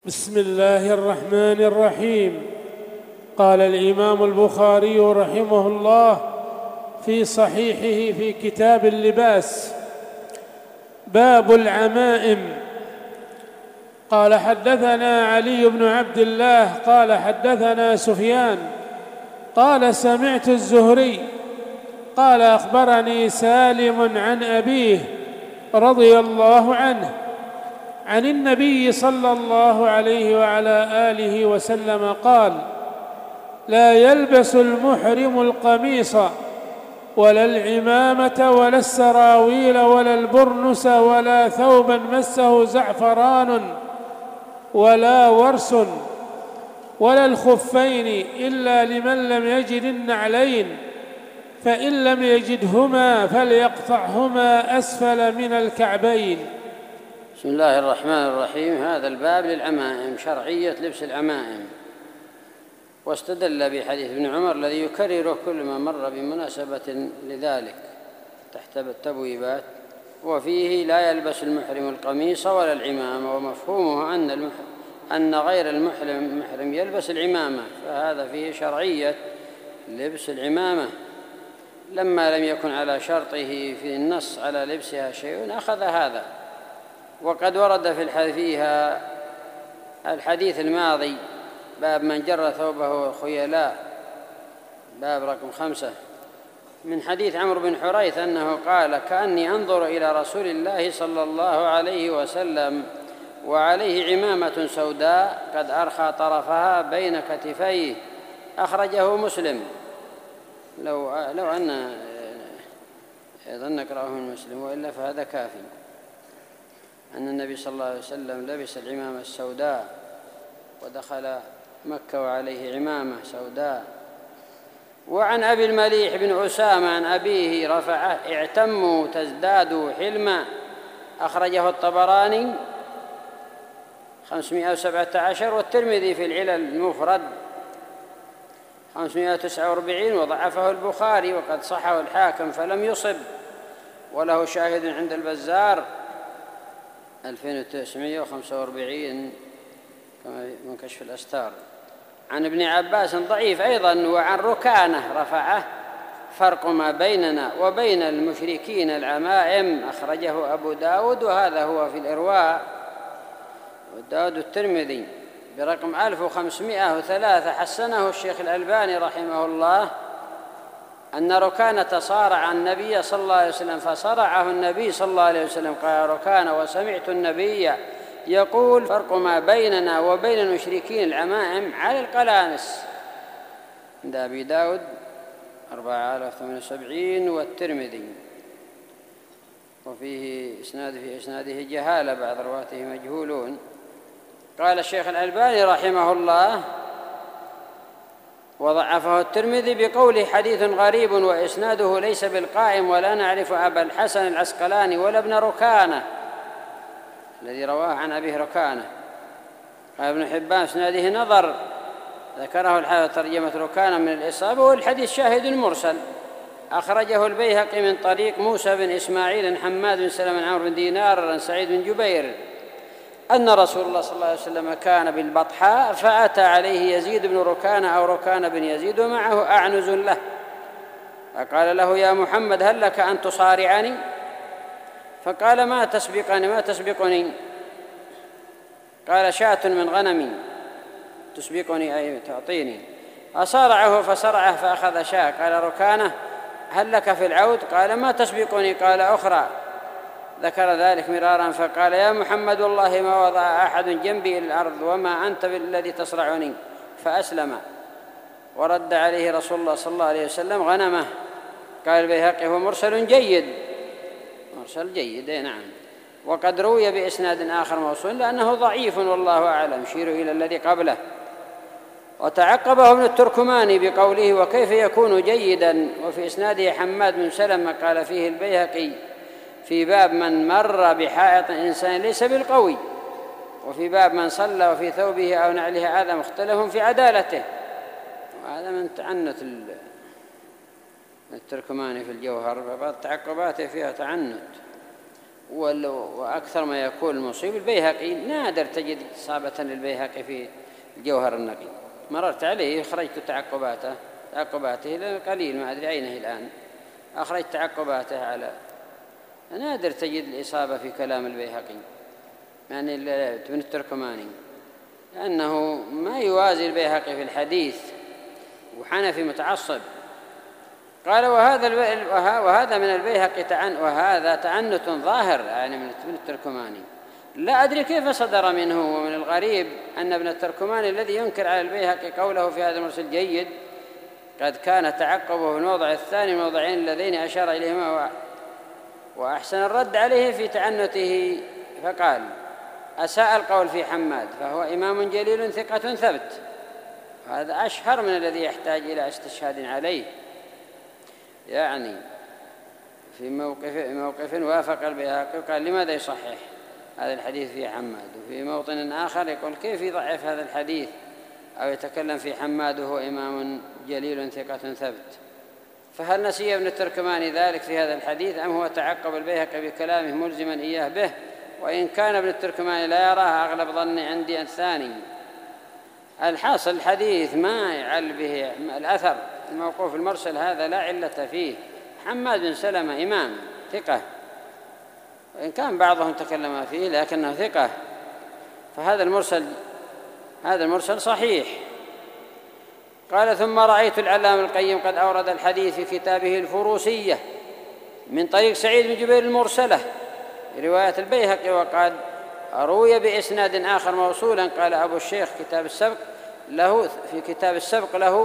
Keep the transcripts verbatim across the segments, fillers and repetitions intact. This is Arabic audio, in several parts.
بسم الله الرحمن الرحيم. قال الإمام البخاري رحمه الله في صحيحه في كتاب اللباس: باب العمائم. قال حدثنا علي بن عبد الله قال حدثنا سفيان قال سمعت الزهري قال أخبرني سالم عن أبيه رضي الله عنه عن النبي صلى الله عليه وعلى آله وسلم قال: لا يلبس المحرم القميص ولا العمامة ولا السراويل ولا البرنس ولا ثوبا مسه زعفران ولا ورس ولا الخفين إلا لمن لم يجد النعلين، فإن لم يجدهما فليقطعهما أسفل من الكعبين. بسم الله الرحمن الرحيم. هذا الباب للعمائم، شرعية لبس العمائم، واستدل بحديث ابن عمر الذي يكرره كل ما مر بمناسبة لذلك تحت التبويبات، وفيه: لا يلبس المحرم القميص ولا العمامة، ومفهومه أن المحرم أن غير المحرم المحرم يلبس العمامة، فهذا فيه شرعية لبس العمامة. لما لم يكن على شرطه في النص على لبسها شيء أخذ هذا. وقد ورد في فيها الحديث الماضي، باب من جر ثوبه خيلاء، باب رقم خمسة، من حديث عمرو بن حريث أنه قال: كأني أنظر إلى رسول الله صلى الله عليه وسلم وعليه عمامة سوداء قد أرخى طرفها بين كتفيه. أخرجه مسلم. لو, لو أن أيضا نقرأه من مسلم، وإلا فهذا كافي. أن النبي صلى الله عليه وسلم لبس العمامة السوداء ودخل مكة وعليه عمامة سوداء. وعن أبي المليح بن أسامة عن أبيه رفعه: اعتموا تزدادوا حلما. أخرجه الطبراني خمسمائة وسبعة عشر، والترمذي في العلل المفرد خمسمائة وتسعة وأربعين، وضعفه البخاري، وقد صحه الحاكم فلم يصب، وله شاهد عند البزار ألفين وتسعمائة وخمسة وأربعين كما من كشف الأستار. عن ابن عباس ضعيف أيضا. وعن ركانة رفعه: فرق ما بيننا وبين المشركين العمائم. أخرجه أبو داود، وهذا هو في الإرواء، وداود الترمذي برقم ألف وخمسمائة وثلاثة. حسنه الشيخ الألباني رحمه الله أن ركانة صارع النبي صلى الله عليه وسلم، فصرعه النبي صلى الله عليه وسلم. قال ركانة: وسمعت النبي يقول: فرق ما بيننا وبين المشركين العمائم على القلانس. عند أبي داود أربعة آلاف وثمانية وسبعين، والترمذي. وفيه إسناد في إسناده جهالة، بعض رواته مجهولون. قال الشيخ الألباني رحمه الله: وضعفه الترمذي بقوله: حديث غريب وإسناده ليس بالقائم، ولا نعرف أبا الحسن العسقلاني ولا ابن ركانة الذي رواه عن أبيه ركانة. قال ابن حبان: إسناده نظر، ذكره الحافظ ترجمة ركانة من الإصابة، والحديث شاهد مرسل. أخرجه البيهقي من طريق موسى بن إسماعيل عن حماد بن سلمة عن عمرو بن دينار عن سعيد بن جبير أن رسول الله صلى الله عليه وسلم كان بالبطحاء، فأتى عليه يزيد بن ركانة أو ركانة بن يزيد ومعه أعنز له، فقال له: يا محمد، هل لك أن تصارعني؟ فقال: ما تسبقني ما تسبقني؟ قال: شاة من غنمي تسبقني أي تعطيني. أصارعه فصرعه فأخذ شاة. قال ركانة: هل لك في العود؟ قال: ما تسبقني؟ قال: أخرى. ذكر ذلك مرارا، فقال: يا محمد، والله ما وضع أحد جنبي إلى الأرض وما أنت بالذي تصرعني. فأسلم. ورد عليه رسول الله صلى الله عليه وسلم غنمه. قال البيهقي: هو مرسل جيد. مرسل جيد، نعم. وقد روي بإسناد آخر موصول لأنه ضعيف والله أعلم، يشير إلى الذي قبله. وتعقبه ابن التركماني بقوله: وكيف يكون جيدا؟ وفي إسناده حماد بن سلمة. قال فيه البيهقي في باب من مر بحائط إنسان ليس بالقوي، وفي باب من صلى وفي ثوبه أو نعله هذا مختلف في عدالته. وهذا من تعنت التركماني في الجوهر، فبعض تعقباته فيها تعنت. وأكثر ما يكون المصيب البيهقي، نادر تجد إصابة للبيهقي في الجوهر النقي. مررت عليه خرجت تعقباته تعقباته قليل، ما أدري أينه الآن، أخرجت تعقباته على نادر تجد الإصابة في كلام البيهقي يعني ابن التركماني، لأنه ما يوازي البيهقي في الحديث، وحنفي متعصب. قال وهذا وهذا من البيهقي تعن وهذا تعنت ظاهر يعني من ابن التركماني، لا أدري كيف صدر منه. ومن الغريب أن ابن التركماني الذي ينكر على البيهقي قوله في هذا المرسل جيد قد كان تعقبه في الموضع الثاني الموضعين اللذين أشار إليهما، وأحسن الرد عليه في تعنته فقال أساء القول في حماد فهو إمام جليل ثقة ثبت، هذا أشهر من الذي يحتاج إلى استشهاد عليه، يعني في موقف, موقف وافق البيهقي قال لماذا يصحح هذا الحديث في حماد، وفي موطن آخر يقول كيف يضعف هذا الحديث أو يتكلم في حماد وهو إمام جليل ثقة ثبت. فهل نسي ابن التركماني ذلك في هذا الحديث أم هو تعقب البيهقي بكلامه ملزما إياه به؟ وإن كان ابن التركماني لا يراه أغلب ظني عندي الثاني. الحاصل الحديث ما يعل به الأثر الموقوف المرسل هذا لا علة فيه. حماد بن سلمة إمام ثقة، وإن كان بعضهم تكلم فيه لكنه ثقة، فهذا المرسل هذا المرسل صحيح. قال ثم رأيت العلامة القيم قد أورد الحديث في كتابه الفروسية من طريق سعيد بن جبير المرسلة رواية البيهقي، وقد روي بإسناد آخر موصولا. قال أبو الشيخ كتاب السبق له في كتاب السبق له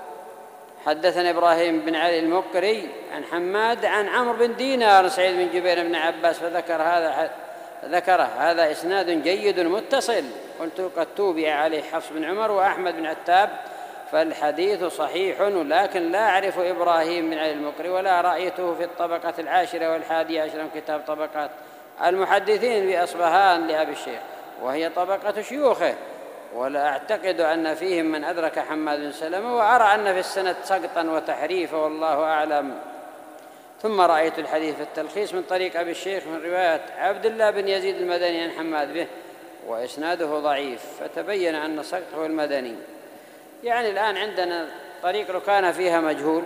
حدثنا إبراهيم بن علي المقري عن حماد عن عمرو بن دينار سعيد بن جبير بن عباس فذكر هذا ذكره هذا إسناد جيد متصل. قلت قد توبع عليه حفص بن عمر وأحمد بن عتاب فالحديث صحيح، لكن لا أعرف إبراهيم بن علي المقري ولا رأيته في الطبقة العاشرة والحادية عشر من كتاب طبقات المحدثين بأصبهان لأبي الشيخ، وهي طبقة شيوخه، ولا أعتقد أن فيهم من أدرك حماد بن سلمة، وأرى أن في السند سقطا وتحريفا والله أعلم. ثم رأيت الحديث في التلخيص من طريق أبي الشيخ من رواية عبد الله بن يزيد المدني عن حماد به وإسناده ضعيف، فتبين أن السقط هو المدني. يعني الآن عندنا طريق ركانة فيها مجهول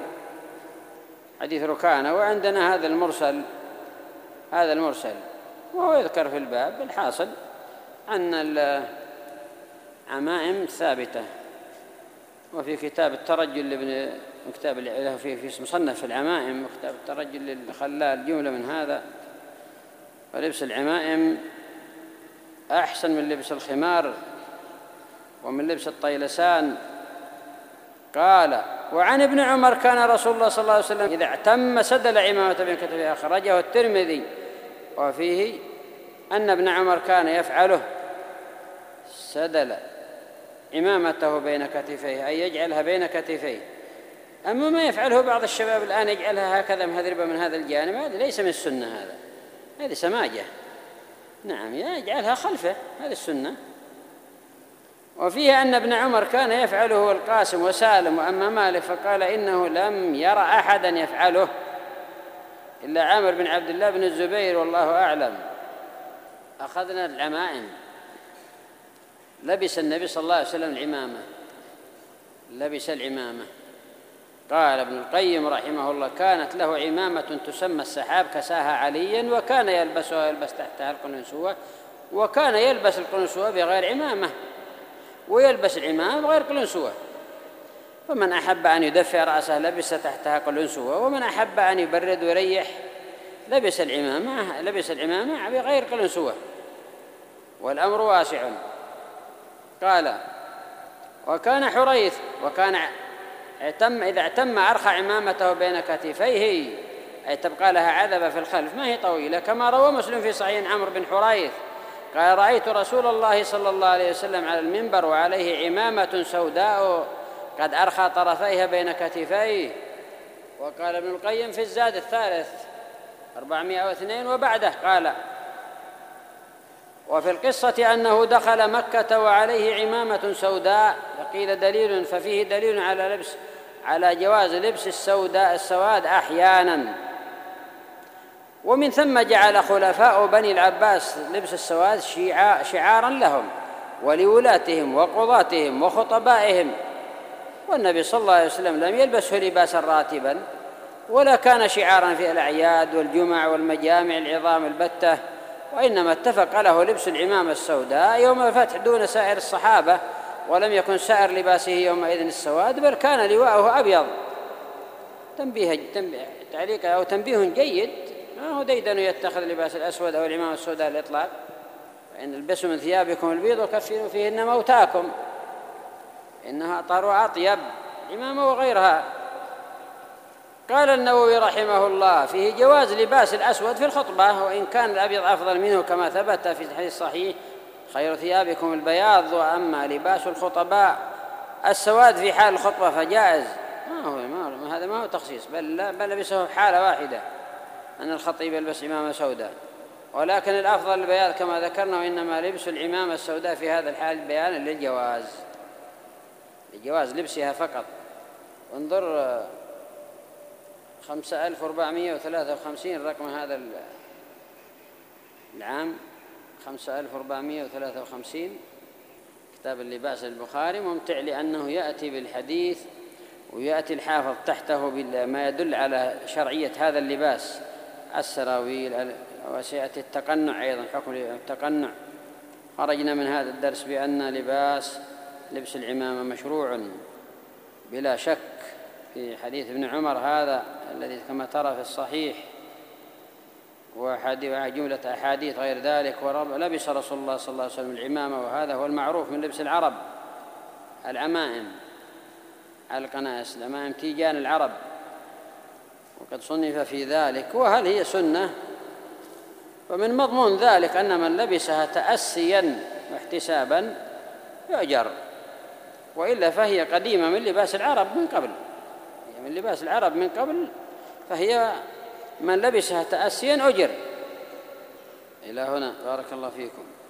حديث ركانة، وعندنا هذا المرسل هذا المرسل وهو يذكر في الباب. الحاصل أن العمائم ثابتة، وفي كتاب الترجل لابن كتاب له في في مصنف العمائم وكتاب الترجل للخلال جملة من هذا، ولبس العمائم أحسن من لبس الخمار ومن لبس الطيلسان. قال وعن ابن عمر كان رسول الله صلى الله عليه وسلم إذا اعتم سدل عمامة بين كتفيه، أخرجه الترمذي، وفيه أن ابن عمر كان يفعله سدل عمامته بين كتفيه أي يجعلها بين كتفيه. أما ما يفعله بعض الشباب الآن يجعلها هكذا مهذربة من هذا الجانب، هذا ليس من السنة، هذا هذه سماجة. نعم يجعلها خلفه، هذه السنة. وفيه أن ابن عمر كان يفعله القاسم وسالم، وأما مالك فقال إنه لم يرى أحدا يفعله إلا عامر بن عبد الله بن الزبير والله أعلم. أخذنا العمائم، لبس النبي صلى الله عليه وسلم العمامة، لبس العمامة. قال ابن القيم رحمه الله كانت له عمامة تسمى السحاب كساها عليا، وكان يلبسها يلبس تحتها القلنسوة، وكان يلبس القلنسوة بغير عمامة ويلبس العمامة بغير قلنسوة. فمن أحب أن يدفئ رأسه لبس تحتها قلنسوة، ومن أحب أن يبرد ويريح لبس العمامة لبس العمامة بغير قلنسوة، والأمر واسع. قال وكان حريث وكان اعتم إذا اعتم أرخى عمامته بين كتفيه أي تبقى لها عذبة في الخلف ما هي طويلة، كما روى مسلم في صحيح عمرو بن حريث قال رأيت رسول الله صلى الله عليه وسلم على المنبر وعليه عمامة سوداء قد أرخى طرفيها بين كتفيه. وقال ابن القيم في الزاد الثالث أربعمائة واثنين وبعده قال وفي القصة أنه دخل مكة وعليه عمامة سوداء، فقيل دليل ففيه دليل على لبس على جواز لبس السوداء السواد أحيانا. ومن ثم جعل خلفاء بني العباس لبس السواد شعارا لهم ولولاتهم وقضاتهم وخطبائهم، والنبي صلى الله عليه وسلم لم يلبسه لباسا راتبا ولا كان شعارا في الأعياد والجمع والمجامع العظام البتة، وإنما اتفق له لبس العمامة السوداء يوم الفتح دون سائر الصحابة، ولم يكن سائر لباسه يومئذ السواد، بل كان لواءه أبيض. تنبيه, تنبيه تعليق أو تنبيه جيد، ما هو ديدن يتخذ لباس الأسود أو العمامة السوداء الإطلاق، فإن البسوا من ثيابكم البيض وكفنوا فيهن موتاكم، إنها أطهر وأطيب العمامة وغيرها. قال النووي رحمه الله: فيه جواز لباس الأسود في الخطبة، وإن كان الأبيض أفضل منه كما ثبت في الحديث الصحيح: خير ثيابكم البياض، وأما لباس الخطباء السواد في حال الخطبة فجائز. ما هو ما هذا ما هو تخصيص، بل بل لبسه في حالة واحدة أن الخطيب يلبس عمامة سوداء، ولكن الأفضل البياض كما ذكرنا، وإنما لبس العمامة السوداء في هذا الحال بيانا للجواز، لجواز لبسها فقط. انظر خمسة آلاف وأربعمائة وثلاثة وخمسين رقم هذا العام، خمسة آلاف وأربعمائة وثلاثة وخمسين، كتاب اللباس البخاري، ممتع لأنه يأتي بالحديث ويأتي الحافظ تحته بما يدل على شرعية هذا اللباس، السراويل، وسيأتي التقنع أيضا، حكم التقنع. خرجنا من هذا الدرس بأن لباس لبس العمامة مشروع بلا شك، في حديث ابن عمر هذا الذي كما ترى في الصحيح، وجملة أحاديث غير ذلك. ولبس رسول الله صلى الله عليه وسلم العمامة، وهذا هو المعروف من لبس العرب، العمائم على القنائس، العمائم تيجان العرب، وقد صنف في ذلك. وهل هي سنة؟ ومن مضمون ذلك أن من لبسها تأسيا واحتسابا يؤجر، وإلا فهي قديمة من لباس العرب من قبل، من لباس العرب من قبل، فهي من لبسها تأسيا أجر. إلى هنا، بارك الله فيكم.